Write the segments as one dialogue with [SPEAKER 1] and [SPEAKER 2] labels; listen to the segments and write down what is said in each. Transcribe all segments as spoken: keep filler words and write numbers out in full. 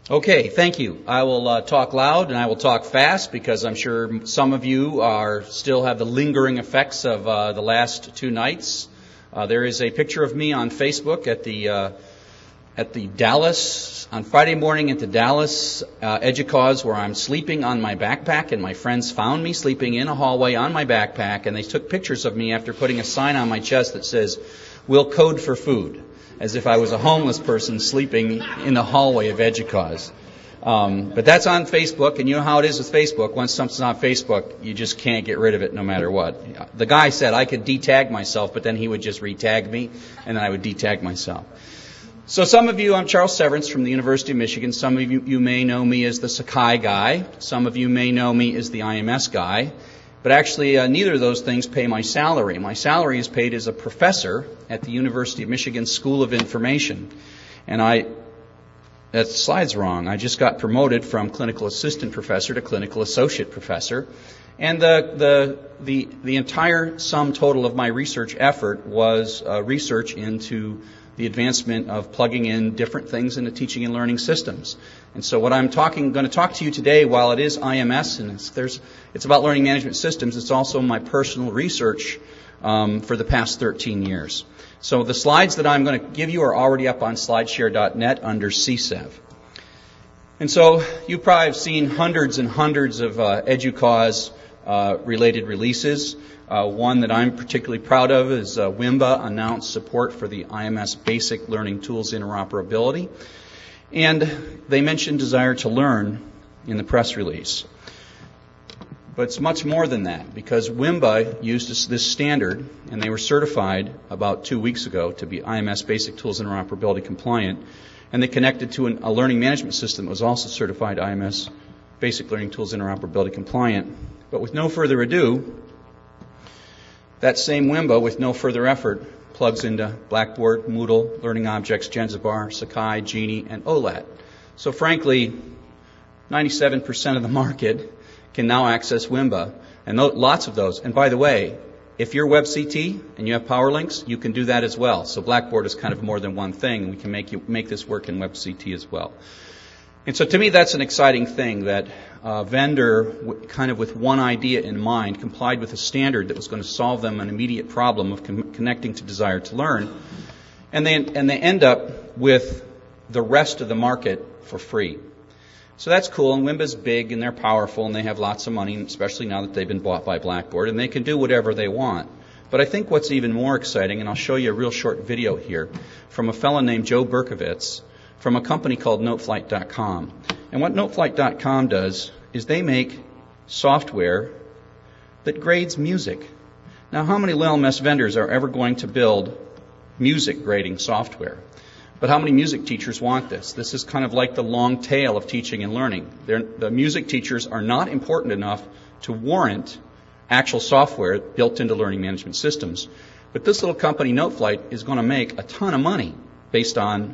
[SPEAKER 1] Okay, thank you. I will uh, talk loud and I will talk fast because I'm sure some of you are still have the lingering effects of uh, the last two nights. Uh, there is a picture of me on Facebook at the uh, at the Dallas on Friday morning at the Dallas uh, Educause, where I'm sleeping on my backpack, and my friends found me sleeping in a hallway on my backpack, and they took pictures of me after putting a sign on my chest that says, "We'll code for food," as if I was a homeless person sleeping in the hallway of Educause. Um, but that's on Facebook, and you know how it is with Facebook. Once something's on Facebook, you just can't get rid of it no matter what. The guy said I could detag myself, but then he would just retag me, and then I would detag myself. So some of you, I'm Charles Severance from the University of Michigan. Some of you, you may know me as the Sakai guy. Some of you may know me as the I M S guy. But actually, uh, neither of those things pay my salary. My salary is paid as a professor at the University of Michigan School of Information. And I, that slide's wrong. I just got promoted from clinical assistant professor to clinical associate professor. And the, the, the, the entire sum total of my research effort was uh, research into the advancement of plugging in different things into teaching and learning systems. And so what I'm talking, going to talk to you today, while it is I M S and it's, there's, it's about learning management systems, it's also my personal research um, for the past thirteen years. So the slides that I'm going to give you are already up on slideshare dot net under C S E V. And so you probably have seen hundreds and hundreds of uh, EDUCAUSE uh, related releases. Uh, one that I'm particularly proud of is uh, WIMBA announced support for the I M S Basic Learning Tools Interoperability. And they mentioned desire to learn in the press release. But it's much more than that, because WIMBA used this, this standard, and they were certified about two weeks ago to be I M S Basic Tools Interoperability compliant. And they connected to an, a learning management system that was also certified I M S Basic Learning Tools Interoperability compliant. But with no further ado, that same WIMBA, with no further effort, plugs into Blackboard, Moodle, Learning Objects, Genzabar, Sakai, Genie, and O L A T. So frankly, ninety-seven percent of the market can now access WIMBA, and lots of those. And by the way, if you're WebCT and you have PowerLinks, you can do that as well. So Blackboard is kind of more than one thing, and we can make you make this work in WebCT as well. And so to me, that's an exciting thing, that a vendor, w- kind of with one idea in mind, complied with a standard that was going to solve them an immediate problem of con- connecting to desire to learn, and they and they end up with the rest of the market for free. So that's cool, and WIMBA's big, and they're powerful, and they have lots of money, especially now that they've been bought by Blackboard, and they can do whatever they want. But I think what's even more exciting, and I'll show you a real short video here, from a fellow named Joe Berkovitz, from a company called Noteflight dot com. And what Noteflight dot com does is they make software that grades music. Now, how many L M S vendors are ever going to build music grading software? But how many music teachers want this? This is kind of like the long tail of teaching and learning. They're, the music teachers are not important enough to warrant actual software built into learning management systems. But this little company, Noteflight, is going to make a ton of money based on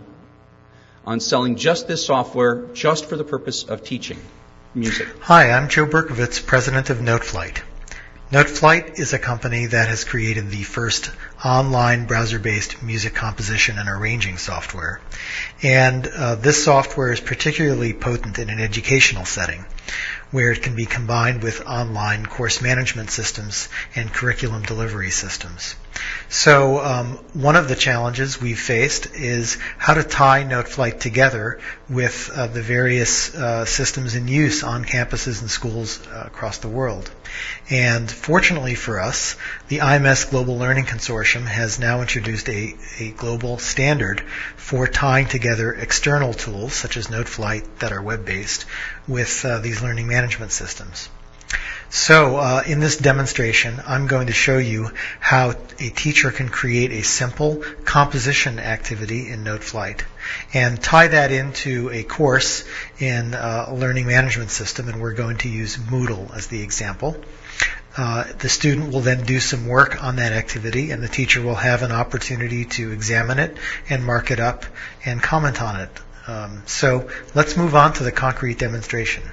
[SPEAKER 1] on selling just this software just for the purpose of teaching music.
[SPEAKER 2] Hi, I'm Joe Berkovitz, president of Noteflight. Noteflight is a company that has created the first online browser-based music composition and arranging software. And uh, this software is particularly potent in an educational setting, where it can be combined with online course management systems and curriculum delivery systems. So um, one of the challenges we've faced is how to tie Noteflight together with uh, the various uh, systems in use on campuses and schools uh, across the world. And fortunately for us, the I M S Global Learning Consortium has now introduced a, a global standard for tying together external tools, such as Noteflight, that are web-based, with uh, these learning management systems. So uh, in this demonstration, I'm going to show you how a teacher can create a simple composition activity in Noteflight and tie that into a course in uh, a learning management system, and we're going to use Moodle as the example. Uh, the student will then do some work on that activity, and the teacher will have an opportunity to examine it and mark it up and comment on it. Um, so let's move on to the concrete demonstration.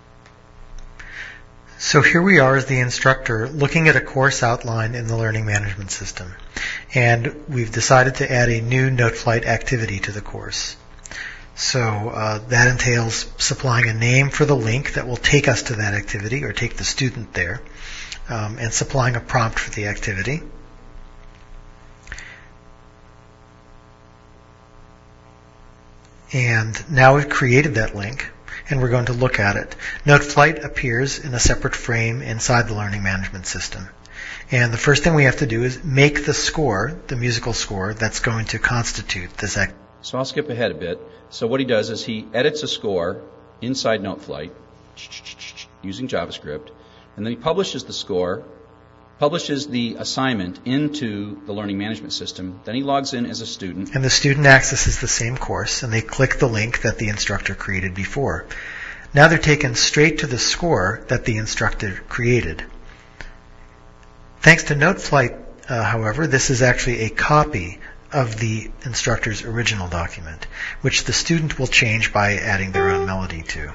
[SPEAKER 2] So here we are as the instructor looking at a course outline in the learning management system. And we've decided to add a new Noteflight activity to the course. So uh, that entails supplying a name for the link that will take us to that activity or take the student there, um, and supplying a prompt for the activity. And now we've created that link, and we're going to look at it. NoteFlight appears in a separate frame inside the learning management system. And the first thing we have to do is make the score, the musical score, that's going to constitute this activity.
[SPEAKER 1] So I'll skip ahead a bit. So what he does is he edits a score inside NoteFlight using JavaScript, and then he publishes the score, publishes the assignment into the learning management system. Then he logs in as a student.
[SPEAKER 2] And the student accesses the same course, and they click the link that the instructor created before. Now they're taken straight to the score that the instructor created. Thanks to NoteFlight, uh, however, this is actually a copy of the instructor's original document, which the student will change by adding their own melody to.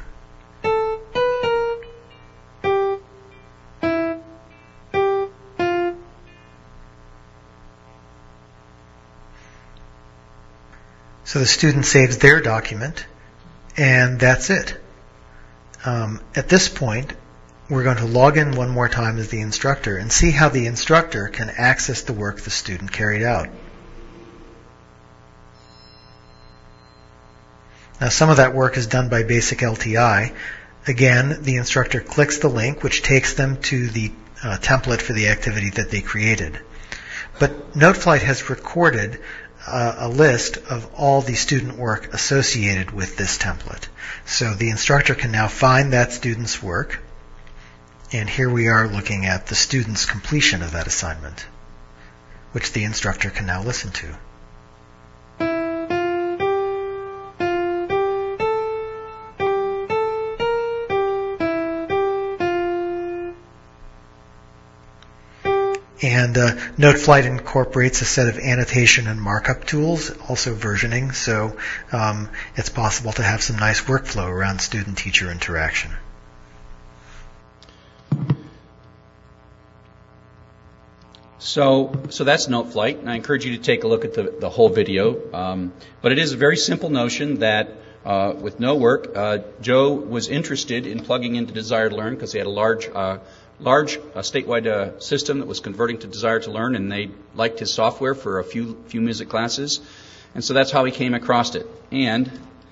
[SPEAKER 2] So the student saves their document, and that's it. Um, at this point, we're going to log in one more time as the instructor and see how the instructor can access the work the student carried out. Now, some of that work is done by basic L T I. Again, the instructor clicks the link, which takes them to the uh, template for the activity that they created. But NoteFlight has recorded uh, a list of all the student work associated with this template. So the instructor can now find that student's work, and here we are looking at the student's completion of that assignment, which the instructor can now listen to. And uh, NoteFlight incorporates a set of annotation and markup tools, also versioning, so um, it's possible to have some nice workflow around student-teacher interaction.
[SPEAKER 1] So, so that's NoteFlight, and I encourage you to take a look at the, the whole video. Um, but it is a very simple notion that uh, with no work, uh, Joe was interested in plugging into Desire to Learn because he had a large uh, large uh, statewide uh, system that was converting to Desire to Learn, and they liked his software for a few few music classes. And so that's how he came across it. And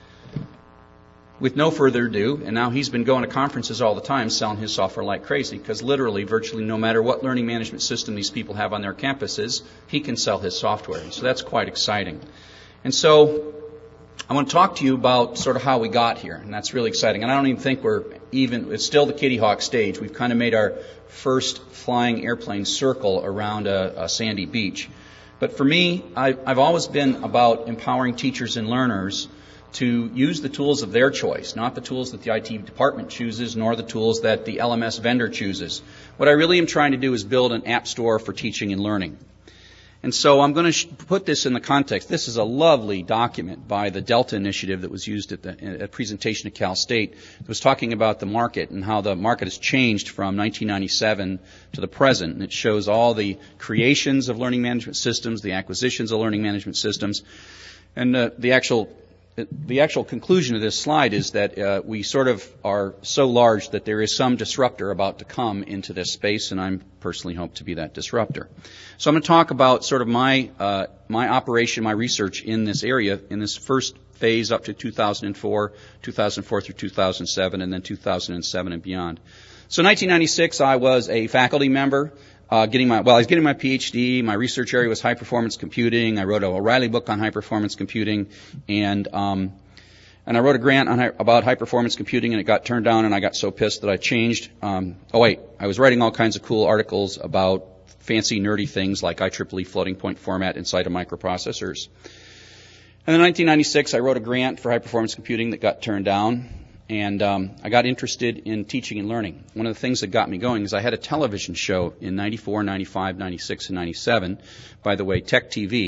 [SPEAKER 1] with no further ado, and now he's been going to conferences all the time selling his software like crazy, because literally, virtually no matter what learning management system these people have on their campuses, he can sell his software. And so that's quite exciting. And so I want to talk to you about sort of how we got here, and that's really exciting. And I don't even think we're even, it's still the Kitty Hawk stage. We've kind of made our first flying airplane circle around a, a sandy beach. But for me, I, I've always been about empowering teachers and learners to use the tools of their choice, not the tools that the I T department chooses, nor the tools that the L M S vendor chooses. What I really am trying to do is build an app store for teaching and learning. And so I'm going to sh- put this in the context. This is a lovely document by the Delta Initiative that was used at the at presentation at Cal State. It was talking about the market and how the market has changed from nineteen ninety-seven to the present. And it shows all the creations of learning management systems, the acquisitions of learning management systems, and uh, the actual The actual conclusion of this slide is that uh, we sort of are so large that there is some disruptor about to come into this space, and I personally hope to be that disruptor. So I'm going to talk about sort of my uh, my operation, my research in this area, in this first phase up to two thousand four, two thousand four through two thousand seven, and then two thousand seven and beyond. So in nineteen ninety-six, I was a faculty member. Uh, getting my, well, I was getting my PhD. My research area was high performance computing. I wrote a O'Reilly book on high performance computing, and um, and I wrote a grant on high, about high performance computing, and it got turned down, and I got so pissed that I changed. Um, oh wait, I was writing all kinds of cool articles about fancy nerdy things like I triple E floating point format inside of microprocessors. And in nineteen ninety-six, I wrote a grant for high performance computing that got turned down. And um, I got interested in teaching and learning. One of the things that got me going is I had a television show in ninety-four, ninety-five, ninety-six, and ninety-seven. By the way, Tech T V,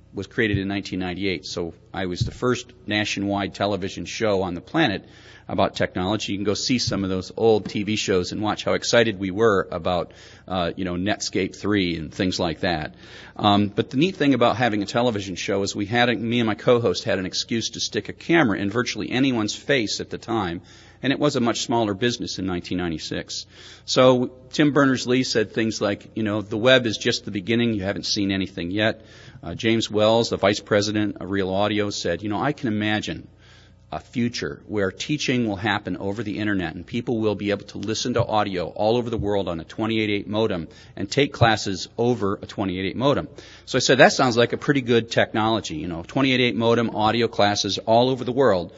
[SPEAKER 1] was created in nineteen ninety-eight, so I was the first nationwide television show on the planet about technology. You can go see some of those old T V shows and watch how excited we were about, uh, you know, Netscape three and things like that. Um, but the neat thing about having a television show is we had, a, me and my co-host had an excuse to stick a camera in virtually anyone's face at the time, and it was a much smaller business in nineteen ninety-six. So Tim Berners-Lee said things like, you know, the web is just the beginning. You haven't seen anything yet. Uh, James Wells, the vice president of Real Audio, said, you know, I can imagine a future where teaching will happen over the internet and people will be able to listen to audio all over the world on a twenty-eight eight modem and take classes over a twenty-eight eight modem. So I said, that sounds like a pretty good technology, you know, twenty-eight eight modem audio classes all over the world.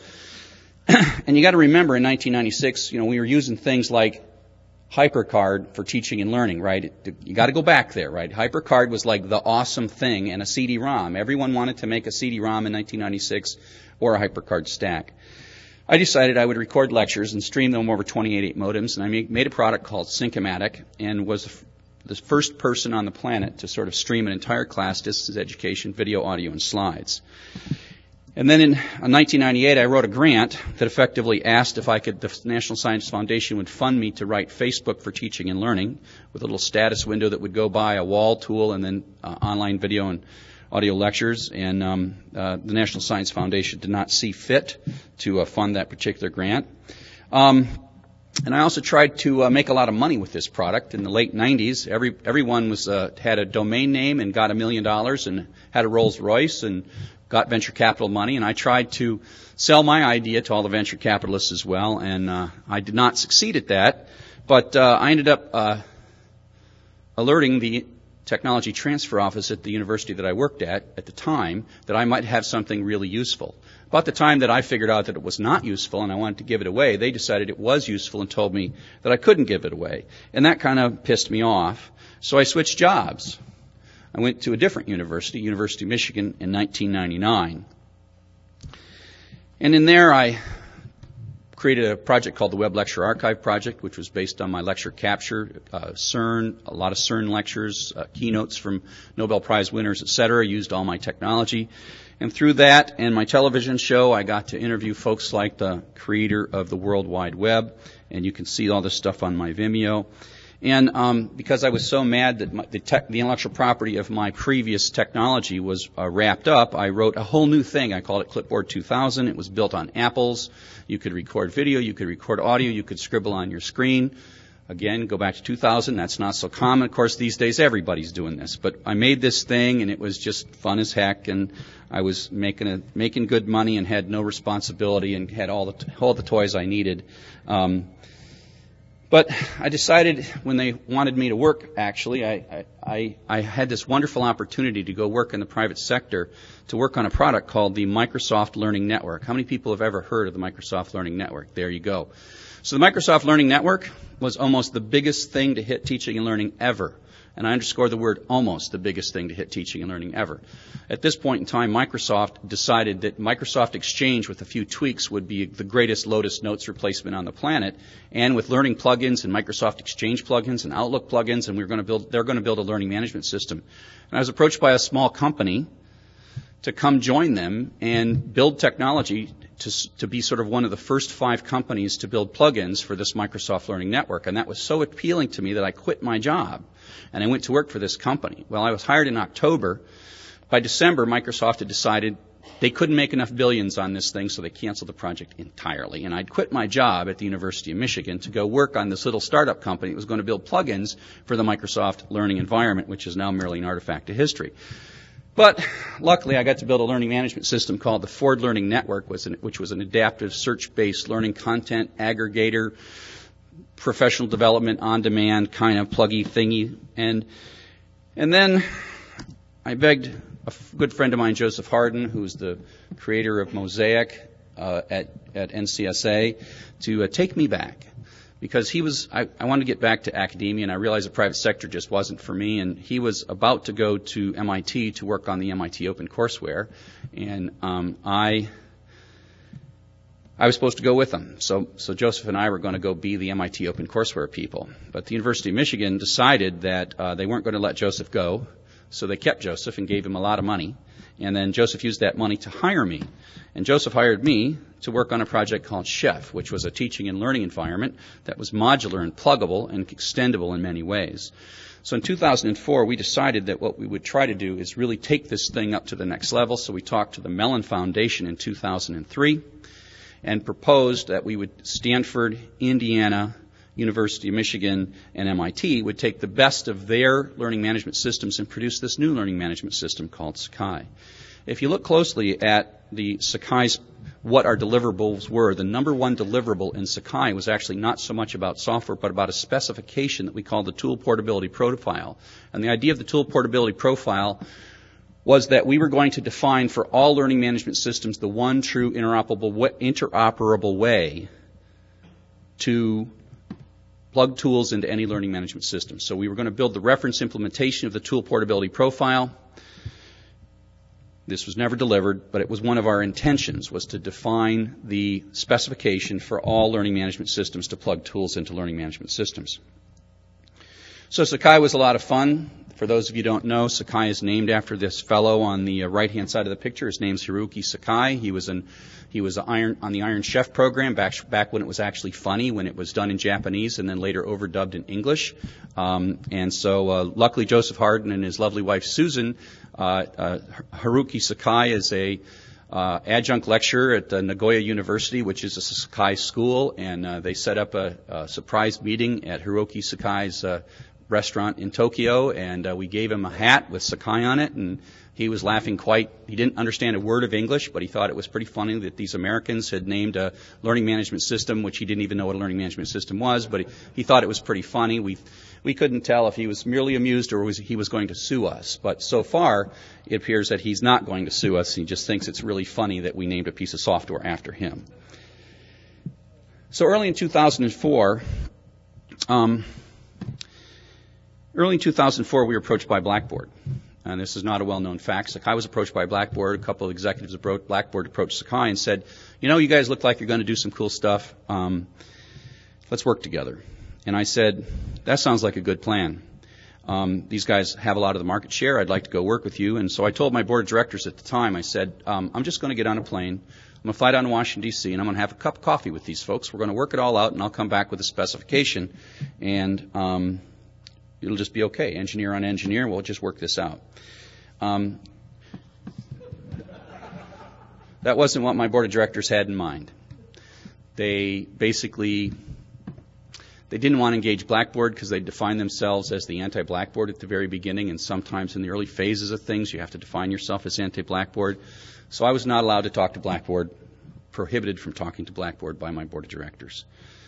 [SPEAKER 1] And you got to remember in nineteen ninety-six, you know, we were using things like HyperCard for teaching and learning, right? It, you got to go back there, right? HyperCard was like the awesome thing, and a C D ROM. Everyone wanted to make a C D ROM in nineteen ninety-six or a HyperCard stack. I decided I would record lectures and stream them over twenty-eight eight modems, and I made, made a product called Syncomatic and was the first person on the planet to sort of stream an entire class, distance education, video, audio, and slides. And then in nineteen ninety-eight, I wrote a grant that effectively asked if I could, the National Science Foundation would fund me to write Facebook for teaching and learning with a little status window that would go by, a wall tool, and then uh, online video and audio lectures. And um, uh, the National Science Foundation did not see fit to uh, fund that particular grant. Um, and I also tried to uh, make a lot of money with this product in the late nineties. Every everyone was uh, had a domain name and got a million dollars and had a Rolls Royce and got venture capital money, and I tried to sell my idea to all the venture capitalists as well, and uh, I did not succeed at that, but uh, I ended up uh, alerting the technology transfer office at the university that I worked at at the time that I might have something really useful. About the time that I figured out that it was not useful and I wanted to give it away, they decided it was useful and told me that I couldn't give it away, and that kind of pissed me off, so I switched jobs. I went to a different university, University of Michigan, in nineteen ninety-nine. And in there I created a project called the Web Lecture Archive Project, which was based on my lecture capture, uh, CERN, a lot of CERN lectures, uh, keynotes from Nobel Prize winners, et cetera, used all my technology. And through that and my television show, I got to interview folks like the creator of the World Wide Web, and you can see all this stuff on my Vimeo. And um, because I was so mad that my, the, tech, the intellectual property of my previous technology was uh, wrapped up, I wrote a whole new thing. I called it Clipboard two thousand. It was built on apples. You could record video. You could record audio. You could scribble on your screen. Again, go back to two thousand. That's not so common. Of course, these days everybody's doing this. But I made this thing, and it was just fun as heck. And I was making a, making good money and had no responsibility and had all the all the toys I needed. Um, But I decided when they wanted me to work, actually, I, I, I had this wonderful opportunity to go work in the private sector to work on a product called the Microsoft Learning Network. How many people have ever heard of the Microsoft Learning Network? There you go. So the Microsoft Learning Network was almost the biggest thing to hit teaching and learning ever. And I underscore the word almost the biggest thing to hit teaching and learning ever. At this point in time, Microsoft decided that Microsoft Exchange with a few tweaks would be the greatest Lotus Notes replacement on the planet. And with learning plugins and Microsoft Exchange plugins and Outlook plugins, and we were going to build, they're going to build a learning management system. And I was approached by a small company to come join them and build technology to, to be sort of one of the first five companies to build plugins for this Microsoft Learning Network. And that was so appealing to me that I quit my job and I went to work for this company. Well, I was hired in October. By December, Microsoft had decided they couldn't make enough billions on this thing, so they canceled the project entirely. And I'd quit my job at the University of Michigan to go work on this little startup company that was going to build plugins for the Microsoft Learning environment, which is now merely an artifact of history. But luckily, I got to build a learning management system called the Ford Learning Network, which was an adaptive, search-based learning content aggregator, professional development, on-demand kind of pluggy thingy. And and then I begged a f- good friend of mine, Joseph Hardin, who's the creator of Mosaic uh, at, at N C S A, to uh, take me back. Because he was, I, I wanted to get back to academia, and I realized the private sector just wasn't for me. And he was about to go to M I T to work on the M I T OpenCourseware, and um, I, I was supposed to go with him. So, so Joseph and I were going to go be the M I T OpenCourseware people. But the University of Michigan decided that uh, they weren't going to let Joseph go, so they kept Joseph and gave him a lot of money. And then Joseph used that money to hire me. And Joseph hired me to work on a project called Chef, which was a teaching and learning environment that was modular and pluggable and extendable in many ways. So in two thousand four, we decided that what we would try to do is really take this thing up to the next level. So we talked to the Mellon Foundation in two thousand three and proposed that we would, Stanford, Indiana, University of Michigan, and M I T would take the best of their learning management systems and produce this new learning management system called Sakai. If you look closely at the Sakai's, what our deliverables were, the number one deliverable in Sakai was actually not so much about software, but about a specification that we call the tool portability profile. And the idea of the tool portability profile was that we were going to define for all learning management systems the one true interoperable way, interoperable way to plug tools into any learning management system. So we were going to build the reference implementation of the tool portability profile. This was never delivered, but it was one of our intentions, was to define the specification for all learning management systems to plug tools into learning management systems. So Sakai was a lot of fun. For those of you who don't know, Sakai is named after this fellow on the right-hand side of the picture. His name's Hiroki Sakai. He was an He was iron, on the Iron Chef program back, back when it was actually funny, when it was done in Japanese and then later overdubbed in English. Um, and so uh, luckily Joseph Harden and his lovely wife Susan, uh, uh, Haruki Sakai is a uh, adjunct lecturer at uh, Nagoya University, which is a Sakai school, and uh, they set up a, a surprise meeting at Hiroki Sakai's uh, restaurant in Tokyo, and uh, we gave him a hat with Sakai on it, and he was laughing quite, he didn't understand a word of English, but he thought it was pretty funny that these Americans had named a learning management system, which he didn't even know what a learning management system was, but he, he thought it was pretty funny. We we couldn't tell if he was merely amused or was, he was going to sue us. But so far, it appears that he's not going to sue us. He just thinks it's really funny that we named a piece of software after him. So early in two thousand four, um, early in two thousand four, we were approached by Blackboard. And this is not a well-known fact. Sakai was approached by Blackboard. A couple of executives at Blackboard approached Sakai and said, you know, you guys look like you're going to do some cool stuff. Um, let's work together. And I said, that sounds like a good plan. Um, these guys have a lot of the market share. I'd like to go work with you. And so I told my board of directors at the time, I said, um, I'm just going to get on a plane. I'm going to fly down to Washington, D C, and I'm going to have a cup of coffee with these folks. We're going to work it all out, and I'll come back with a specification. And um, it'll just be okay. Engineer on engineer, we'll just work this out. Um, that wasn't what my board of directors had in mind. They basically, they didn't want to engage Blackboard because they defined themselves as the anti-Blackboard at the very beginning, and sometimes in the early phases of things you have to define yourself as anti-Blackboard. So I was not allowed to talk to Blackboard, prohibited from talking to Blackboard by my board of directors.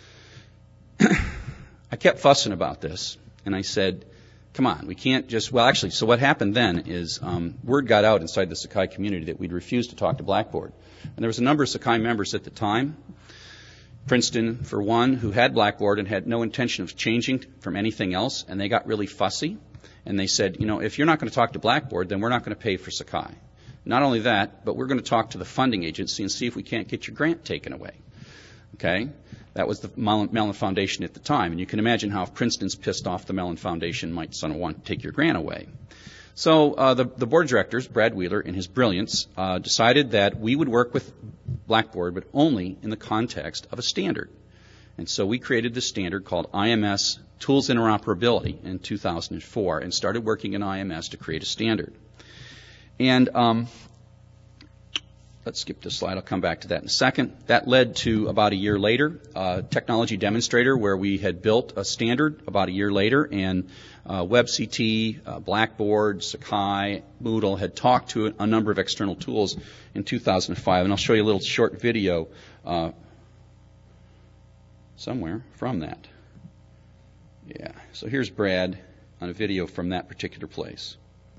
[SPEAKER 1] I kept fussing about this. And I said, come on, we can't just, well, actually, so what happened then is um, word got out inside the Sakai community that we'd refused to talk to Blackboard. And there was a number of Sakai members at the time, Princeton, for one, who had Blackboard and had no intention of changing from anything else, and they got really fussy. And they said, you know, if you're not going to talk to Blackboard, then we're not going to pay for Sakai. Not only that, but we're going to talk to the funding agency and see if we can't get your grant taken away. Okay? That was the Mellon Foundation at the time. And you can imagine how if Princeton's pissed off, the Mellon Foundation might sort of want to take your grant away. So uh, the, the board of directors, Brad Wheeler, in his brilliance, uh, decided that we would work with Blackboard, but only in the context of a standard. And so we created this standard called I M S Tools Interoperability in two thousand four and started working in I M S to create a standard. And um, let's skip this slide. I'll come back to that in a second. That led to, about a year later, a technology demonstrator where we had built a standard about a year later, and uh, WebCT, uh, Blackboard, Sakai, Moodle had talked to a, a number of external tools in two thousand five. And I'll show you a little short video uh, somewhere from that. Yeah. So here's Brad on a video from that particular place.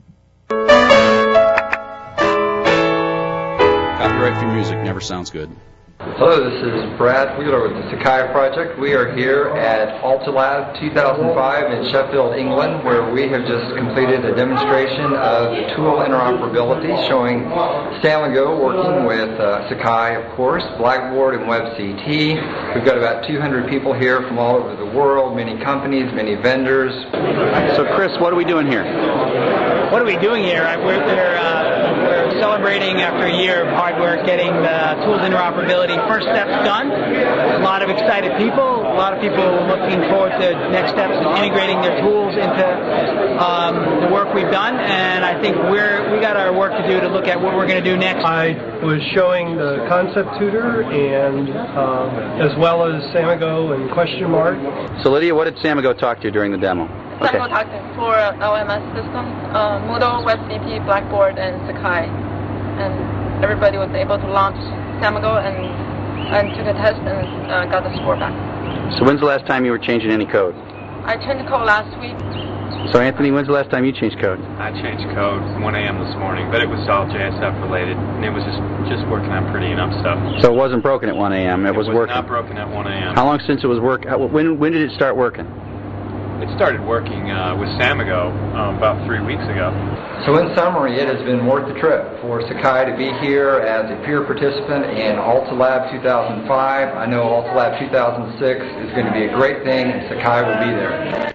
[SPEAKER 1] Copyright free music never sounds good.
[SPEAKER 3] Hello, this is Brad Wheeler with the Sakai Project. We are here at AltaLab two thousand five in Sheffield, England, where we have just completed a demonstration of tool interoperability showing Stanley-Go working with uh, Sakai, of course, Blackboard and WebCT. We've got about two hundred people here from all over the world, many companies, many vendors.
[SPEAKER 1] So Chris, what are we doing here?
[SPEAKER 4] What are we doing here? We're, we're uh, we're celebrating after a year of hard work getting the tools interoperability first steps done. A lot of excited people, a lot of people looking forward to next steps and integrating their tools into um, the work we've done, and I think we're we got our work to do to look at what we're going to do next.
[SPEAKER 5] I was showing the concept tutor and uh, as well as Samigo and question mark.
[SPEAKER 6] So Lydia, what did Samigo talk to you during the demo?
[SPEAKER 7] Okay. Samigo talked for L M S systems, uh, Moodle, WebCP, Blackboard, and Sakai, and everybody was able to launch Samigo and and took a test and uh, got the score back.
[SPEAKER 6] So when's the last time you were changing any code?
[SPEAKER 7] I changed code last week.
[SPEAKER 6] So Anthony, when's the last time you changed code?
[SPEAKER 8] I changed code one a.m. this morning, but it was all J S F related, and it was just just working on prettying up stuff.
[SPEAKER 6] So it wasn't broken at one a.m. It,
[SPEAKER 8] it
[SPEAKER 6] was,
[SPEAKER 8] was
[SPEAKER 6] working.
[SPEAKER 8] Not broken at one a.m.
[SPEAKER 6] How long since it was work? When when did it start working?
[SPEAKER 8] It started working uh, with Samigo um, about three weeks ago.
[SPEAKER 3] So in summary, it has been worth the trip for Sakai to be here as a peer participant in AltaLab two thousand five. I know AltaLab two thousand six is going to be a great thing, and Sakai will be there.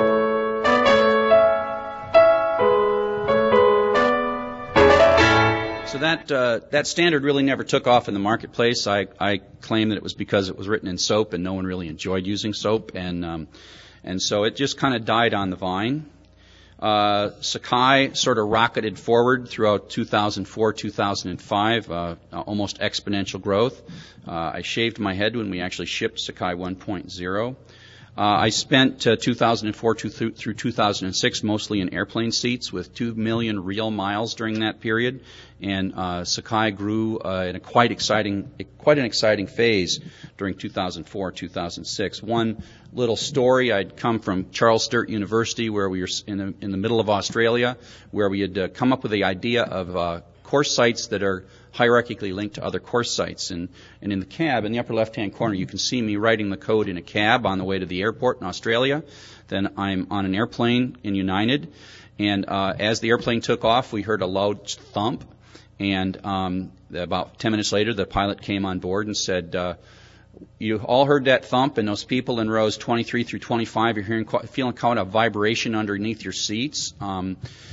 [SPEAKER 1] So that uh, that standard really never took off in the marketplace. I, I claim that it was because it was written in SOAP and no one really enjoyed using SOAP, and um, and so it just kind of died on the vine. Uh, Sakai sort of rocketed forward throughout two thousand four, two thousand five, uh, almost exponential growth. Uh, I shaved my head when we actually shipped Sakai one point oh. Uh, I spent uh, two thousand four to th- through two thousand six mostly in airplane seats with two million real miles during that period, and uh, Sakai grew uh, in a quite exciting, quite an exciting phase during two thousand four, two thousand six. One little story: I'd come from Charles Sturt University, where we were in the, in the middle of Australia, where we had uh, come up with the idea of uh, course sites that are hierarchically linked to other course sites. And, and in the cab, in the upper left-hand corner, you can see me writing the code in a cab on the way to the airport in Australia. Then I'm on an airplane in United. And uh, as the airplane took off, we heard a loud thump. And um, about ten minutes later, the pilot came on board and said, uh, you all heard that thump, and those people in rows twenty-three through twenty-five, you're hearing, feeling kind of vibration underneath your seats. Um,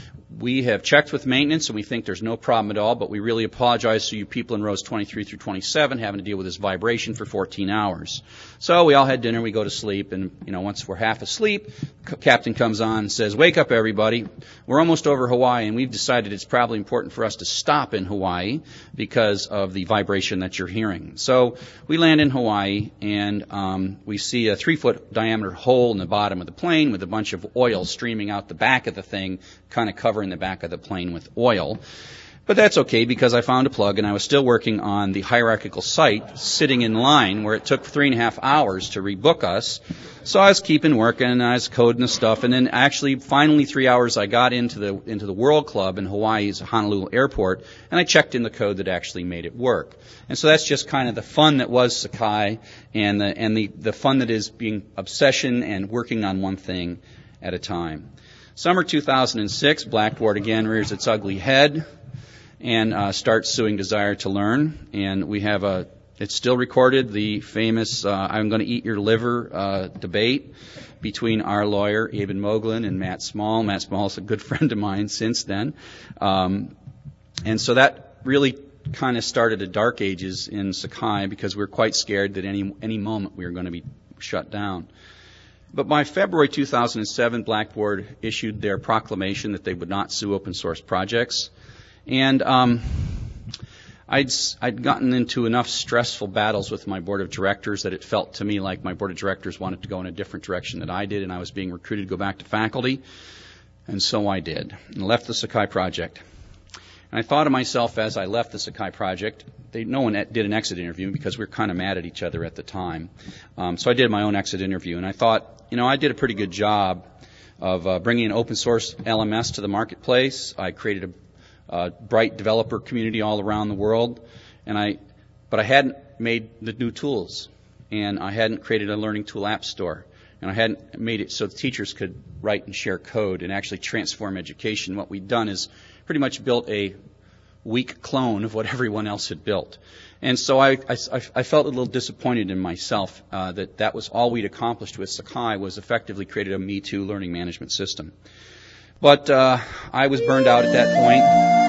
[SPEAKER 1] We have checked with maintenance, and we think there's no problem at all, but we really apologize to you people in rows twenty-three through twenty-seven having to deal with this vibration for fourteen hours. So we all had dinner, we go to sleep, and, you know, once we're half asleep, c- captain comes on and says, wake up, everybody. We're almost over Hawaii, and we've decided it's probably important for us to stop in Hawaii because of the vibration that you're hearing. So we land in Hawaii, and um, we see a three-foot diameter hole in the bottom of the plane with a bunch of oil streaming out the back of the thing, kind of covering the back of the plane with oil. But that's okay because I found a plug and I was still working on the hierarchical site, sitting in line where it took three and a half hours to rebook us. So I was keeping working and I was coding the stuff, and then actually finally three hours I got into the into the World Club in Hawaii's Honolulu Airport, and I checked in the code that actually made it work. And so that's just kind of the fun that was Sakai, and the and the, the fun that is being obsession and working on one thing at a time. Summer two thousand six, Blackboard again rears its ugly head and uh, starts suing Desire to Learn. And we have a, it's still recorded, the famous uh, I'm going to eat your liver uh, debate between our lawyer, Eben Moglen, and Matt Small. Matt Small is a good friend of mine since then. Um, and so that really kind of started the dark ages in Sakai because we were quite scared that any any moment we were going to be shut down. But by February two thousand seven, Blackboard issued their proclamation that they would not sue open source projects. And um, I'd, I'd gotten into enough stressful battles with my board of directors that it felt to me like my board of directors wanted to go in a different direction than I did, and I was being recruited to go back to faculty. And so I did, and left the Sakai project. And I thought of myself as I left the Sakai project. They, no one did an exit interview because we were kind of mad at each other at the time. Um, so I did my own exit interview, and I thought, you know, I did a pretty good job of uh, bringing an open source L M S to the marketplace. I created a, a bright developer community all around the world, and I, but I hadn't made the new tools, and I hadn't created a learning tool app store, and I hadn't made it so the teachers could write and share code and actually transform education. What we'd done is pretty much built a weak clone of what everyone else had built. And so I, I, I felt a little disappointed in myself uh, that that was all we'd accomplished with Sakai, was effectively created a Me Too learning management system. But uh, I was burned out at that point.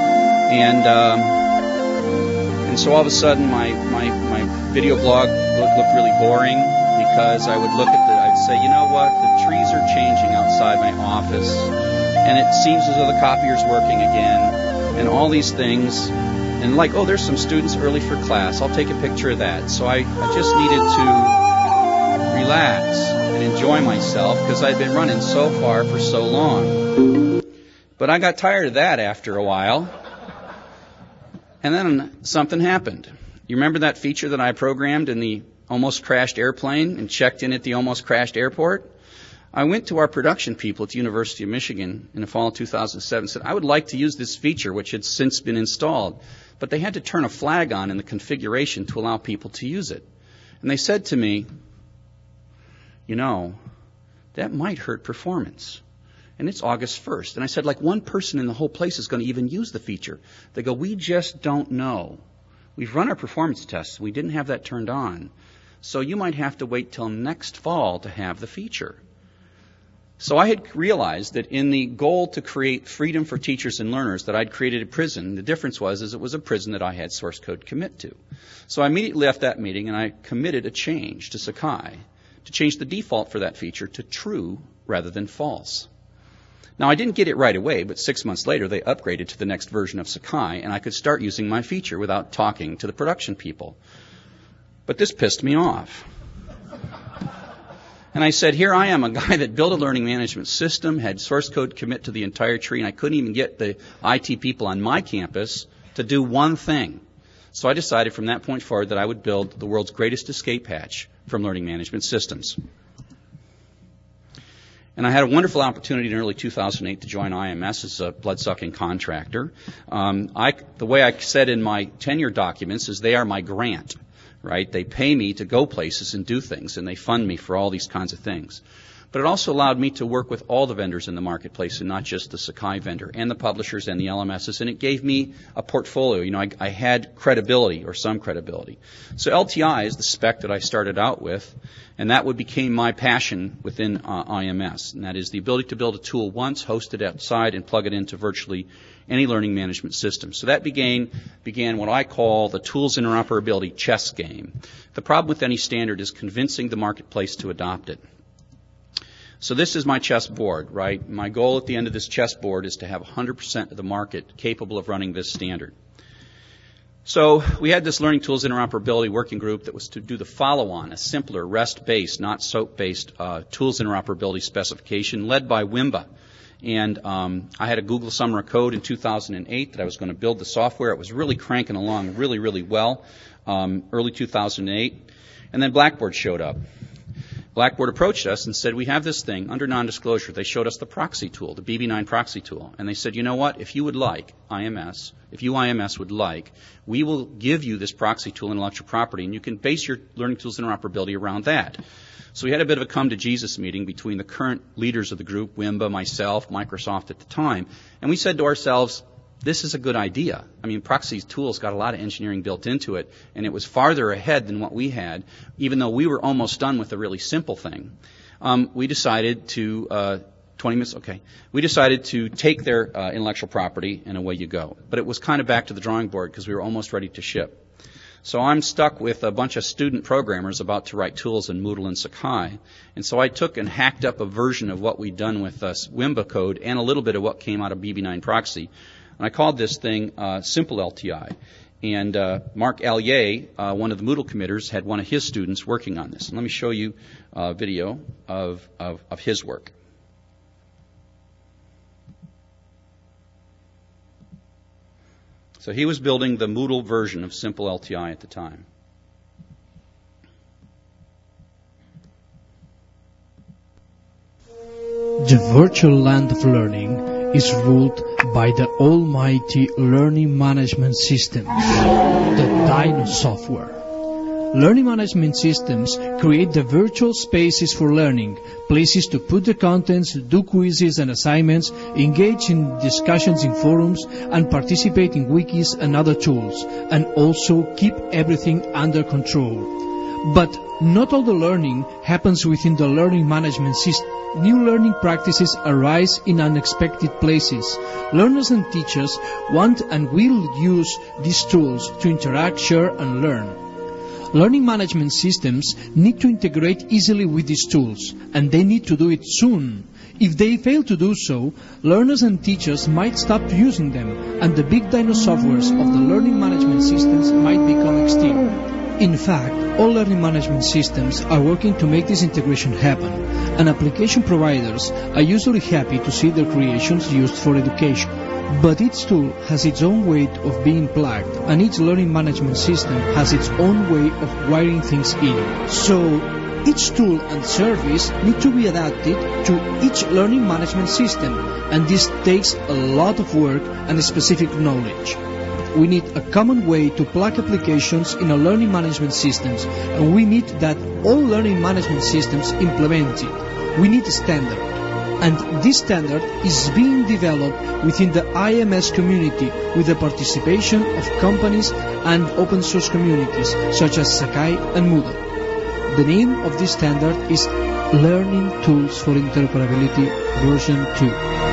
[SPEAKER 1] And um, and so all of a sudden, my, my, my video blog looked, looked really boring because I would look at the, I'd say, you know what, the trees are changing outside my office, and it seems as though the copier's working again, and all these things. And like, oh, there's some students early for class. I'll take a picture of that. So I, I just needed to relax and enjoy myself because I'd been running so far for so long. But I got tired of that after a while. And then something happened. You remember that feature that I programmed in the almost crashed airplane and checked in at the almost crashed airport? I went to our production people at the University of Michigan in the fall of two thousand seven and said, I would like to use this feature, which had since been installed. But they had to turn a flag on in the configuration to allow people to use it. And they said to me, you know, that might hurt performance. And it's August first. And I said, like, one person in the whole place is going to even use the feature. They go, we just don't know. We've run our performance tests. We didn't have that turned on. So you might have to wait till next fall to have the feature. So I had realized that in the goal to create freedom for teachers and learners that I'd created a prison. The difference was is it was a prison that I had source code commit to. So I immediately left that meeting and I committed a change to Sakai to change the default for that feature to true rather than false. Now I didn't get it right away, but six months later they upgraded to the next version of Sakai and I could start using my feature without talking to the production people. But this pissed me off. And I said, here I am, a guy that built a learning management system, had source code commit to the entire tree, and I couldn't even get the I T people on my campus to do one thing. So I decided from that point forward that I would build the world's greatest escape hatch from learning management systems. And I had a wonderful opportunity in early two thousand eight to join I M S as a blood-sucking contractor. Um, I, the way I said in my tenure documents is they are my grant. Right? They pay me to go places and do things, and they fund me for all these kinds of things. But it also allowed me to work with all the vendors in the marketplace and not just the Sakai vendor and the publishers and the L M Ss, and it gave me a portfolio. You know, I, I had credibility or some credibility. So L T I is the spec that I started out with, and that would became my passion within uh, I M S, and that is the ability to build a tool once, host it outside, and plug it into virtually any learning management system. So that began, began what I call the tools interoperability chess game. The problem with any standard is convincing the marketplace to adopt it. So this is my chess board, right? My goal at the end of this chess board is to have one hundred percent of the market capable of running this standard. So we had this Learning Tools Interoperability Working Group that was to do the follow-on, a simpler REST-based, not SOAP-based uh, tools interoperability specification led by Wimba. And um, I had a Google Summer of Code in two thousand eight that I was going to build the software. It was really cranking along really, really well, um, early two thousand eight. And then Blackboard showed up. Blackboard approached us and said, we have this thing under non-disclosure. They showed us the proxy tool, the B B nine proxy tool. And they said, you know what, if you would like, I M S, if you I M S would like, we will give you this proxy tool intellectual property, and you can base your learning tools interoperability around that. So we had a bit of a come-to-Jesus meeting between the current leaders of the group, Wimba, myself, Microsoft at the time, and we said to ourselves, this is a good idea. I mean, proxy tools got a lot of engineering built into it, and it was farther ahead than what we had, even though we were almost done with a really simple thing. Um, we decided to, uh, twenty minutes, okay, we decided to take their uh, intellectual property, and away you go. But it was kind of back to the drawing board because we were almost ready to ship. So I'm stuck with a bunch of student programmers about to write tools in Moodle and Sakai. And so I took and hacked up a version of what we'd done with uh, Wimba code and a little bit of what came out of B B nine proxy. And I called this thing uh, Simple L T I. And uh, Mark Allier, uh, one of the Moodle committers, had one of his students working on this. And let me show you a video of, of, of his work. So he was building the Moodle version of Simple L T I at the time.
[SPEAKER 9] The virtual land of learning is ruled by the almighty learning management system, the Dino software. Learning management systems create the virtual spaces for learning, places to put the contents, do quizzes and assignments, engage in discussions in forums, and participate in wikis and other tools, and also keep everything under control. But not all the learning happens within the learning management system. New learning practices arise in unexpected places. Learners and teachers want and will use these tools to interact, share, and learn. Learning management systems need to integrate easily with these tools, and they need to do it soon. If they fail to do so, learners and teachers might stop using them, and the big dinosaurs of the learning management systems might become extinct. In fact, all learning management systems are working to make this integration happen, and application providers are usually happy to see their creations used for education. But each tool has its own way of being plugged, and each learning management system has its own way of wiring things in. So, each tool and service need to be adapted to each learning management system, and this takes a lot of work and specific knowledge. We need a common way to plug applications in our learning management systems, and we need that all learning management systems implement it. We need a standard, and this standard is being developed within the I M S community with the participation of companies and open source communities such as Sakai and Moodle. The name of this standard is Learning Tools for Interoperability version two.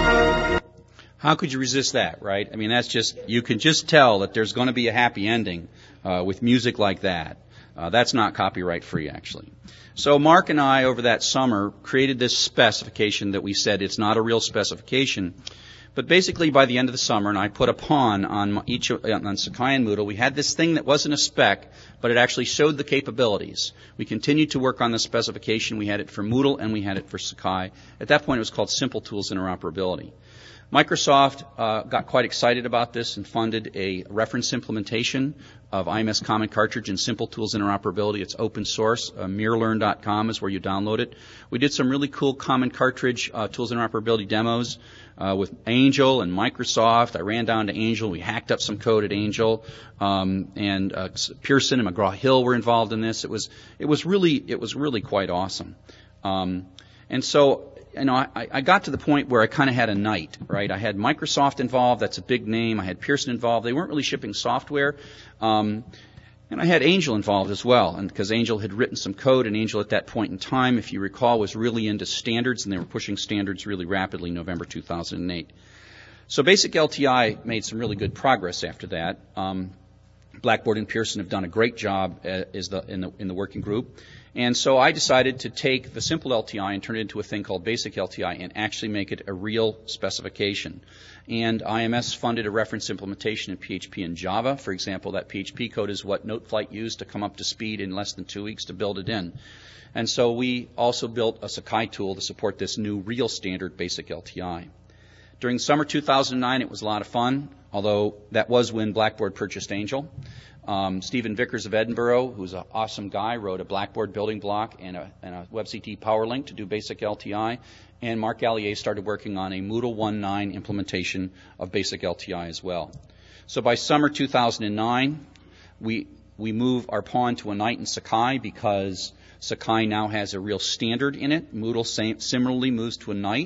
[SPEAKER 1] How could you resist that, right? I mean, that's just, you can just tell that there's going to be a happy ending uh, with music like that. Uh, that's not copyright free, actually. So Mark and I, over that summer, created this specification that we said it's not a real specification. But basically, by the end of the summer, and I put a pawn on each on Sakai and Moodle, we had this thing that wasn't a spec, but it actually showed the capabilities. We continued to work on the specification. We had it for Moodle and we had it for Sakai. At that point, it was called Simple Tools Interoperability. Microsoft uh, got quite excited about this and funded a reference implementation of I M S Common Cartridge and Simple Tools Interoperability. It's open source. Uh, mirrorlearn dot com is where you download it. We did some really cool Common Cartridge uh, Tools Interoperability demos uh, with Angel and Microsoft. I ran down to Angel. We hacked up some code at Angel, um, and uh, Pearson and McGraw-Hill were involved in this. It was it was really it was really quite awesome. Um, and so. You know, I, I got to the point where I kind of had a night, right? I had Microsoft involved. That's a big name. I had Pearson involved. They weren't really shipping software. Um, and I had Angel involved as well, and because Angel had written some code, and Angel at that point in time, if you recall, was really into standards, and they were pushing standards really rapidly in November two thousand eight. So Basic L T I made some really good progress after that. Um, Blackboard and Pearson have done a great job uh, is the, in, the, in the working group. And so I decided to take the simple L T I and turn it into a thing called Basic L T I and actually make it a real specification. And I M S funded a reference implementation in P H P and Java. For example, that P H P code is what NoteFlight used to come up to speed in less than two weeks to build it in. And so we also built a Sakai tool to support this new real standard Basic L T I. During summer two thousand nine, it was a lot of fun, although that was when Blackboard purchased Angel. Um, Stephen Vickers of Edinburgh, who's an awesome guy, wrote a Blackboard building block and a, and a WebCT PowerLink to do Basic L T I. And Mark Gallier started working on a Moodle one point nine implementation of Basic L T I as well. So by summer two thousand nine, we we move our pawn to a night in Sakai because Sakai now has a real standard in it. Moodle same, similarly moves to a night.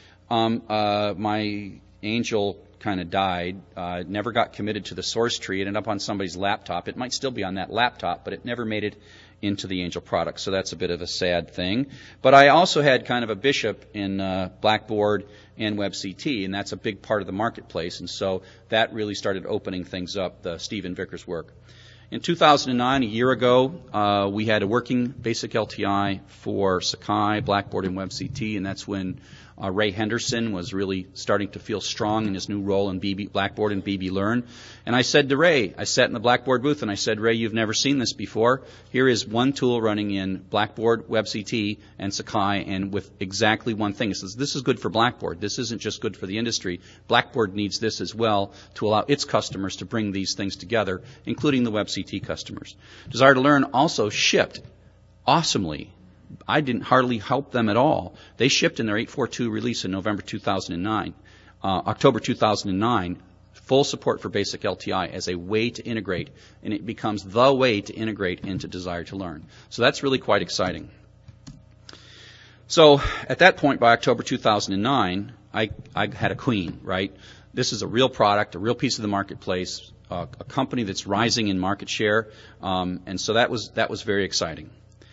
[SPEAKER 1] Um, uh, my Angel kind of died, uh, never got committed to the source tree. It ended up on somebody's laptop. It might still be on that laptop, but it never made it into the Angel product. So that's a bit of a sad thing. But I also had kind of a bishop in uh, Blackboard and WebCT, and that's a big part of the marketplace. And so that really started opening things up, the Stephen Vickers work. In two thousand nine, a year ago, uh, we had a working Basic L T I for Sakai, Blackboard, and WebCT, and that's when Uh, Ray Henderson was really starting to feel strong in his new role in B B, Blackboard and B B Learn. And I said to Ray, I sat in the Blackboard booth and I said, Ray, you've never seen this before. Here is one tool running in Blackboard, WebCT, and Sakai, and with exactly one thing. He says, this is good for Blackboard. This isn't just good for the industry. Blackboard needs this as well to allow its customers to bring these things together, including the WebCT customers. Desire to Learn also shipped awesomely. I didn't hardly help them at all. They shipped in their eight point four two release in November two thousand nine, uh, October two thousand nine, full support for Basic L T I as a way to integrate, and it becomes the way to integrate into Desire to Learn. So that's really quite exciting. So at that point, by October two thousand nine, I, I had a queen, right? This is a real product, a real piece of the marketplace. a, a company that's rising in market share, um, and so that was that was very exciting.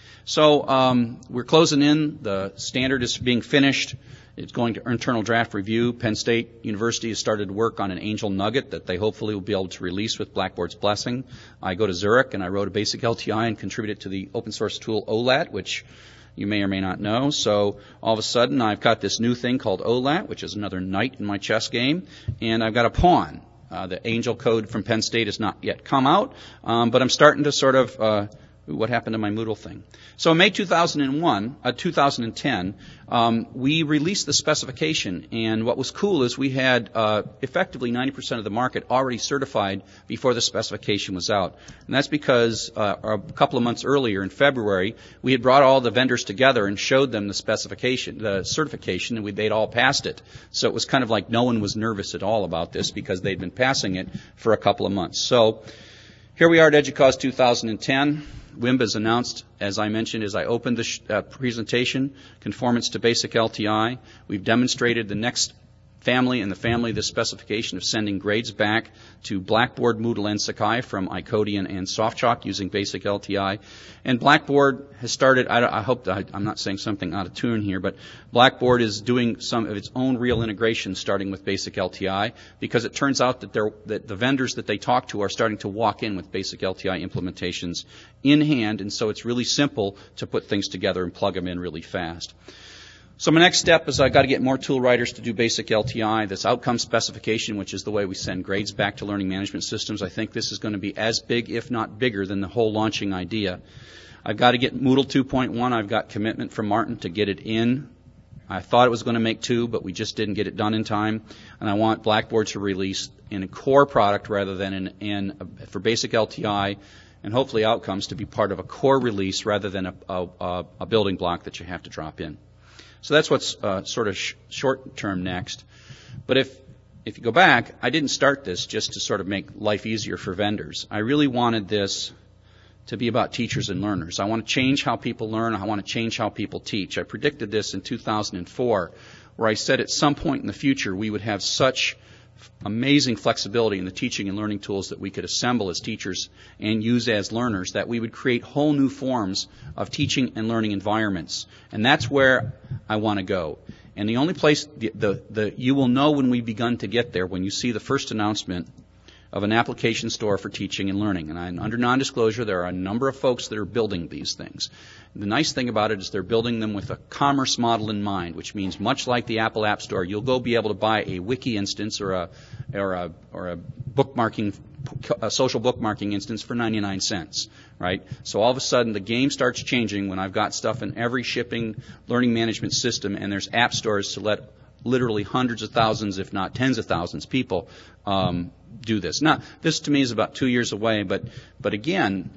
[SPEAKER 1] So um, we're closing in. The standard is being finished. It's going to internal draft review. Penn State University has started work on an Angel Nugget that they hopefully will be able to release with Blackboard's blessing. I go to Zurich and I wrote a basic L T I and contributed to the open source tool O L A T, which you may or may not know. So all of a sudden I've got this new thing called O L A T, which is another knight in my chess game, and I've got a pawn. Uh, the Angel code from Penn State has not yet come out, um, but I'm starting to sort of uh, what happened to my Moodle thing? So in May two thousand one, uh, two thousand ten, um, we released the specification, and what was cool is we had uh, effectively ninety percent of the market already certified before the specification was out. And that's because uh, a couple of months earlier in February, we had brought all the vendors together and showed them the specification, the certification, and we, they'd all passed it. So it was kind of like no one was nervous at all about this because they'd been passing it for a couple of months. So here we are at EDUCAUSE two thousand ten. W I M B has announced, as I mentioned as I opened the sh- uh, presentation, conformance to basic L T I. We've demonstrated the next family and the family of the specification of sending grades back to Blackboard, Moodle, and Sakai from Icodian and SoftChalk using basic L T I. And Blackboard has started, I, I hope that I, I'm not saying something out of tune here, but Blackboard is doing some of its own real integration starting with basic L T I because it turns out that, that the vendors that they talk to are starting to walk in with basic L T I implementations in hand, and so it's really simple to put things together and plug them in really fast. So my next step is I've got to get more tool writers to do basic L T I. This outcome specification, which is the way we send grades back to learning management systems, I think this is going to be as big, if not bigger, than the whole launching idea. I've got to get Moodle two point one. I've got commitment from Martin to get it in. I thought it was going to make two, but we just didn't get it done in time. And I want Blackboard to release in a core product rather than in, in a, for basic L T I, and hopefully outcomes to be part of a core release rather than a, a, a building block that you have to drop in. So that's what's uh, sort of sh- short term next. But if if you go back, I didn't start this just to sort of make life easier for vendors. I really wanted this to be about teachers and learners. I want to change how people learn. I want to change how people teach. I predicted this in two thousand four, where I said at some point in the future we would have such amazing flexibility in the teaching and learning tools that we could assemble as teachers and use as learners, that we would create whole new forms of teaching and learning environments. And that's where I want to go. And the only place, the, the, the you will know when we've begun to get there when you see the first announcement of an application store for teaching and learning. And I, under non-disclosure, there are a number of folks that are building these things. The nice thing about it is they're building them with a commerce model in mind, which means much like the Apple App Store, you'll go be able to buy a wiki instance or a or a or a bookmarking, a social bookmarking instance for ninety-nine cents, right? So all of a sudden the game starts changing when I've got stuff in every shipping learning management system, and there's app stores to let literally hundreds of thousands, if not tens of thousands, people um, do this. Now, this to me is about two years away, but but again,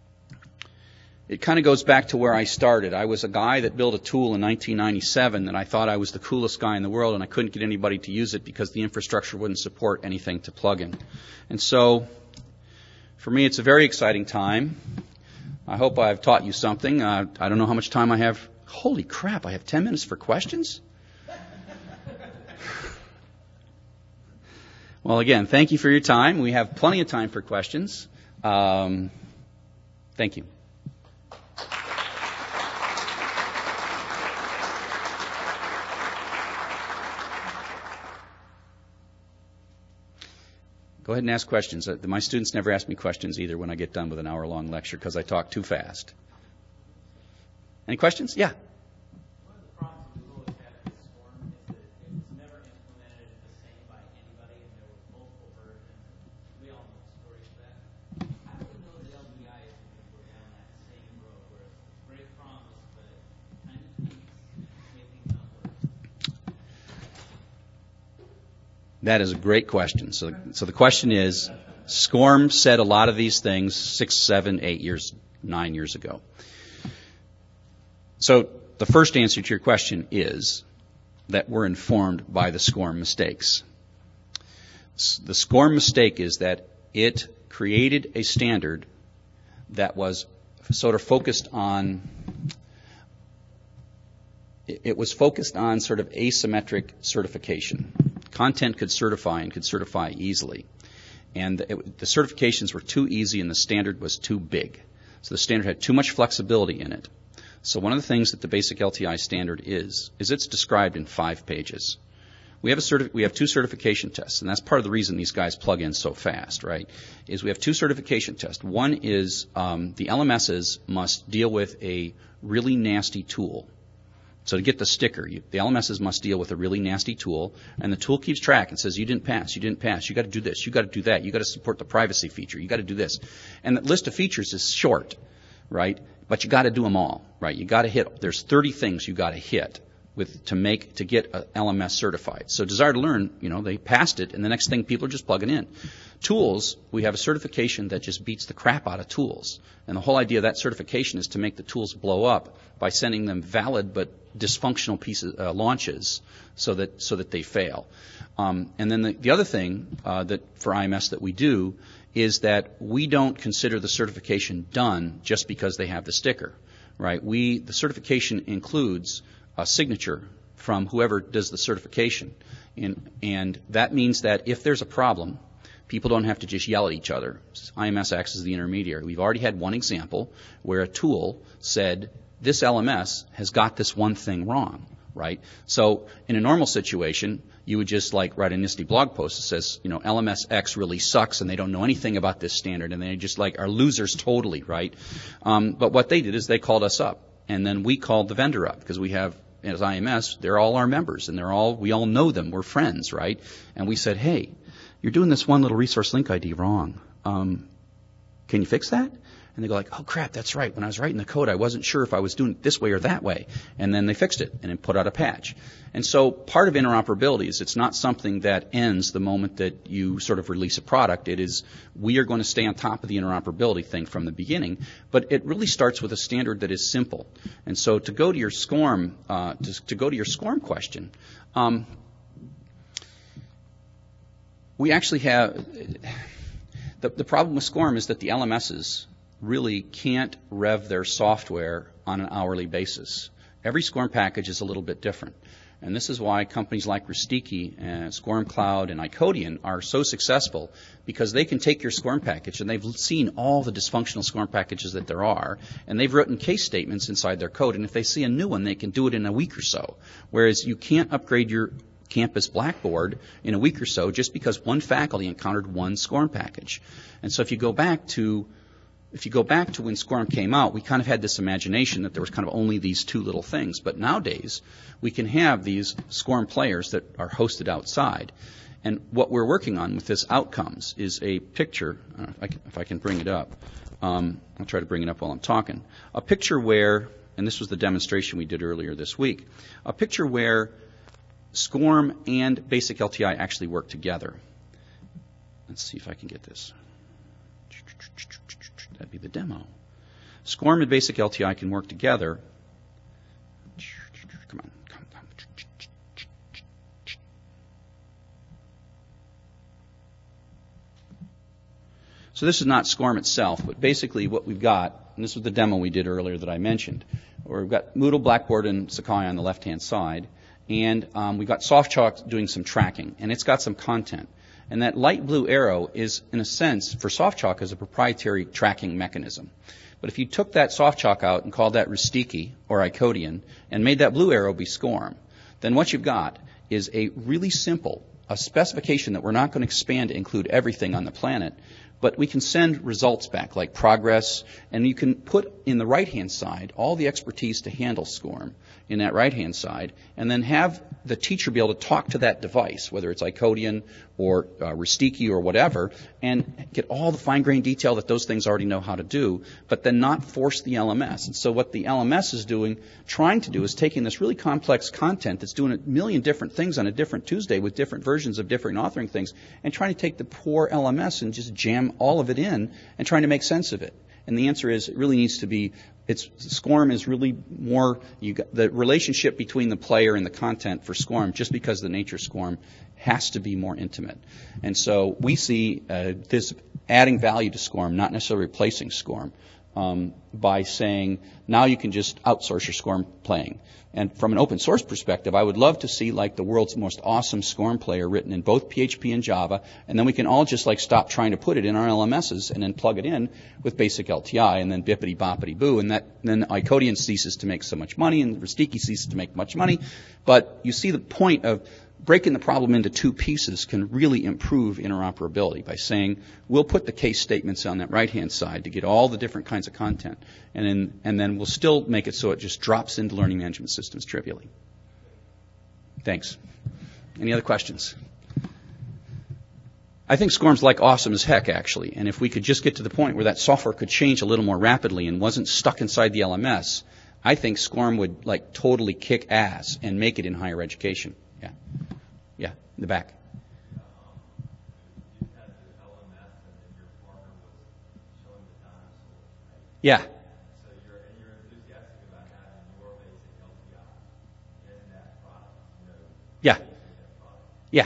[SPEAKER 1] it kind of goes back to where I started. I was a guy that built a tool in nineteen ninety-seven that I thought I was the coolest guy in the world, and I couldn't get anybody to use it because the infrastructure wouldn't support anything to plug in. And so, for me, it's a very exciting time. I hope I've taught you something. Uh, I don't know how much time I have. Holy crap, I have ten minutes for questions? Well, again, thank you for your time. We have plenty of time for questions. Um, thank you. Go ahead and ask questions. Uh, my students never ask me questions either when I get done with an hour-long lecture because I talk too fast. Any questions? Yeah. That is a great question. So, so the question is, SCORM said a lot of these things six, seven, eight years, nine years ago. So the first answer to your question is that we're informed by the SCORM mistakes. The SCORM mistake is that it created a standard that was sort of focused on, it was focused on sort of asymmetric certification. Content could certify and could certify easily. and the, it, the certifications were too easy and the standard was too big. So the standard had too much flexibility in it. So one of the things that the basic L T I standard is, is it's described in five pages. We have a certi- we have two certification tests, and that's part of the reason these guys plug in so fast, right? Is we have two certification tests. One is um, the L M Ss must deal with a really nasty tool. So to get the sticker, you, the L M Ss must deal with a really nasty tool, and the tool keeps track and says, you didn't pass, you didn't pass, you got to do this, you got to do that, you got to support the privacy feature, you got to do this. And the list of features is short, right? But you got to do them all, right? You got to hit, there's thirty things you got to hit with to make to get a L M S certified. So Desire to Learn, you know, they passed it, and the next thing people are just plugging in. Tools, we have a certification that just beats the crap out of tools. And the whole idea of that certification is to make the tools blow up by sending them valid but dysfunctional pieces uh, launches so that so that they fail. Um, and then the, the other thing uh, that for I M S that we do is that we don't consider the certification done just because they have the sticker, right? We the certification includes a signature from whoever does the certification, and and that means that if there's a problem, people don't have to just yell at each other. I M S acts as the intermediary. We've already had one example where a tool said, this L M S has got this one thing wrong, right? So in a normal situation, you would just like write a NIST blog post that says, you know, L M S X really sucks and they don't know anything about this standard and they just like are losers totally, right? Um, but what they did is they called us up, and then we called the vendor up because we have, as I M S, they're all our members and they're all, we all know them, we're friends, right? And we said, hey, you're doing this one little resource link I D wrong. Um, can you fix that? And they go like, oh crap, that's right. When I was writing the code, I wasn't sure if I was doing it this way or that way. And then they fixed it and then put out a patch. And so part of interoperability is it's not something that ends the moment that you sort of release a product. It is, we are going to stay on top of the interoperability thing from the beginning. But it really starts with a standard that is simple. And so to go to your SCORM, uh, to, to go to your SCORM question, um, we actually have, the, the problem with SCORM is that the L M Ss really can't rev their software on an hourly basis. Every SCORM package is a little bit different. And this is why companies like Rustiki and SCORM Cloud and Icodian are so successful, because they can take your SCORM package, and they've seen all the dysfunctional SCORM packages that there are, and they've written case statements inside their code, and if they see a new one, they can do it in a week or so. Whereas you can't upgrade your campus Blackboard in a week or so just because one faculty encountered one SCORM package. And so if you go back to If you go back to when SCORM came out, we kind of had this imagination that there was kind of only these two little things. But nowadays, we can have these SCORM players that are hosted outside. And what we're working on with this outcomes is a picture, I don't know if I can, if I can bring it up. Um, I'll try to bring it up while I'm talking. A picture where, and this was the demonstration we did earlier this week, a picture where SCORM and Basic L T I actually work together. Let's see if I can get this. That'd be the demo. SCORM and Basic L T I can work together. Come on. Come, come. So this is not SCORM itself, but basically what we've got, and this was the demo we did earlier that I mentioned, where we've got Moodle, Blackboard, and Sakai on the left-hand side, and um, we've got SoftChalk doing some tracking, and it's got some content. And that light blue arrow is, in a sense, for SoftChalk, is a proprietary tracking mechanism. But if you took that SoftChalk out and called that Rustiki or Icodian and made that blue arrow be SCORM, then what you've got is a really simple, a specification that we're not going to expand to include everything on the planet, but we can send results back, like progress, and you can put in the right-hand side all the expertise to handle SCORM in that right-hand side, and then have the teacher be able to talk to that device, whether it's Icodian or uh, Rustiki or whatever, and get all the fine-grained detail that those things already know how to do, but then not force the L M S. And so what the L M S is doing, trying to do, is taking this really complex content that's doing a million different things on a different Tuesday with different versions of different authoring things, and trying to take the poor L M S and just jam all of it in and trying to make sense of it. And the answer is, it really needs to be, it's, SCORM is really more, you got, the relationship between the player and the content for SCORM, just because of the nature of SCORM, has to be more intimate. And so we see uh, this adding value to SCORM, not necessarily replacing SCORM. um, by saying now you can just outsource your SCORM playing. And from an open source perspective, I would love to see like the world's most awesome SCORM player written in both P H P and Java, and then we can all just like stop trying to put it in our L M Ss and then plug it in with basic L T I and then bippity boppity boo, and that then Icodian ceases to make so much money and Rustiki ceases to make much money. But you see the point of breaking the problem into two pieces can really improve interoperability by saying we'll put the case statements on that right-hand side to get all the different kinds of content, and then, and then we'll still make it so it just drops into learning management systems trivially. Thanks. Any other questions? I think SCORM's like awesome as heck, actually, and if we could just get to the point where that software could change a little more rapidly and wasn't stuck inside the L M S, I think SCORM would like totally kick ass and make it in higher education. Yeah. Yeah, in the back. Yeah. Yeah. Yeah.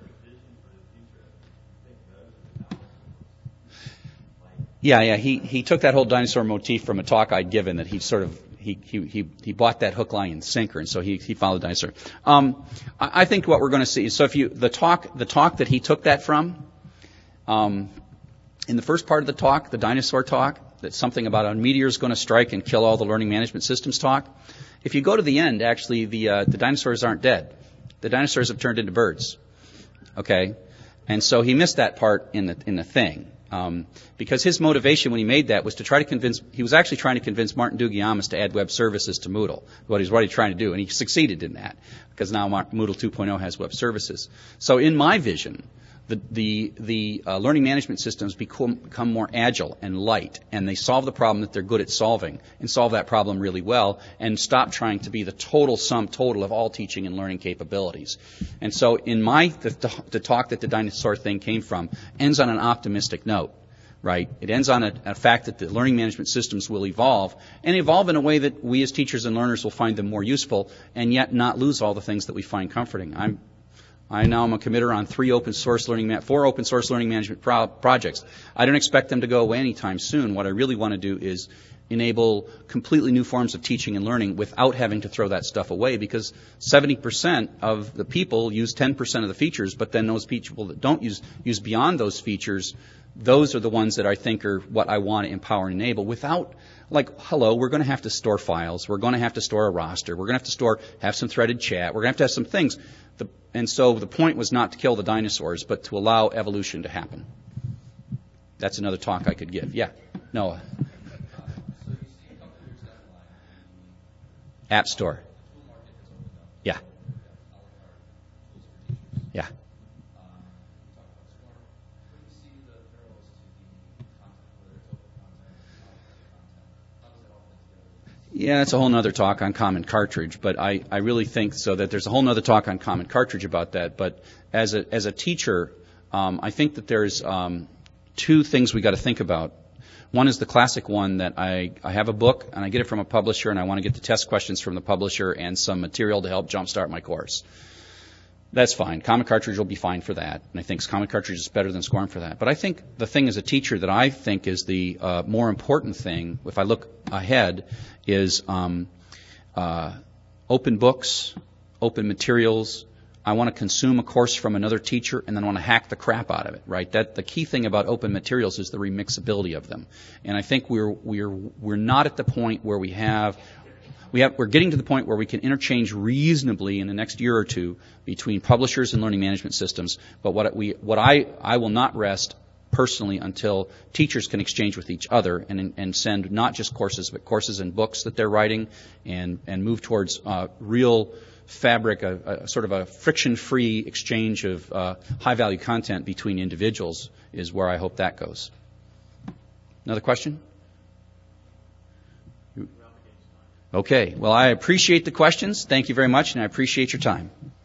[SPEAKER 1] Yeah, yeah. He he took that whole dinosaur motif from a talk I'd given that he sort of He, he, he, he bought that hook, line, and sinker, and so he, he followed dinosaur. Um, I, I think what we're going to see, so if you, the talk, the talk that he took that from, um, in the first part of the talk, the dinosaur talk, that's something about a meteor is going to strike and kill all the learning management systems talk. If you go to the end, actually, the, uh, the dinosaurs aren't dead. The dinosaurs have turned into birds. Okay? And so he missed that part in the, in the thing. Um, because his motivation when he made that was to try to convince, he was actually trying to convince Martin Dougiamas to add web services to Moodle, what he's already trying to do, and he succeeded in that, because now Moodle two point oh has web services. So in my vision, the, the, the uh, learning management systems become, become more agile and light, and they solve the problem that they're good at solving, and solve that problem really well, and stop trying to be the total sum total of all teaching and learning capabilities. And so in my, the, the talk that the dinosaur thing came from ends on an optimistic note, right? It ends on a, a fact that the learning management systems will evolve, and evolve in a way that we as teachers and learners will find them more useful, and yet not lose all the things that we find comforting. I'm I now am a committer on three open source learning, four open source learning management pro- projects. I don't expect them to go away anytime soon. What I really want to do is enable completely new forms of teaching and learning without having to throw that stuff away, because seventy percent of the people use ten percent of the features, but then those people that don't use, use beyond those features, those are the ones that I think are what I want to empower and enable without, like, hello, we're going to have to store files. We're going to have to store a roster. We're going to have to store, have some threaded chat. We're going to have to have some things. The, and so the point was not to kill the dinosaurs, but to allow evolution to happen. That's another talk I could give. Yeah. Noah. App Store. Yeah. Yeah. Yeah, that's a whole other talk on Common Cartridge, but I, I really think so that there's a whole other talk on Common Cartridge about that. But as a as a teacher, um, I think that there's um, two things we got to think about. One is the classic one that I, I have a book and I get it from a publisher and I want to get the test questions from the publisher and some material to help jumpstart my course. That's fine. Common Cartridge will be fine for that, and I think Common Cartridge is better than SCORM for that. But I think the thing as a teacher that I think is the uh, more important thing, if I look ahead, is um, uh, open books, open materials. I want to consume a course from another teacher, and then I want to hack the crap out of it. Right? That the key thing about open materials is the remixability of them, and I think we're we're we're not at the point where we have. We have, we're getting to the point where we can interchange reasonably in the next year or two between publishers and learning management systems. But what we, what I, I will not rest personally until teachers can exchange with each other and, and send not just courses, but courses and books that they're writing, and, and move towards uh, real fabric, a, a sort of a friction-free exchange of uh, high-value content between individuals is where I hope that goes. Another question? Okay. Well, I appreciate the questions. Thank you very much, and I appreciate your time.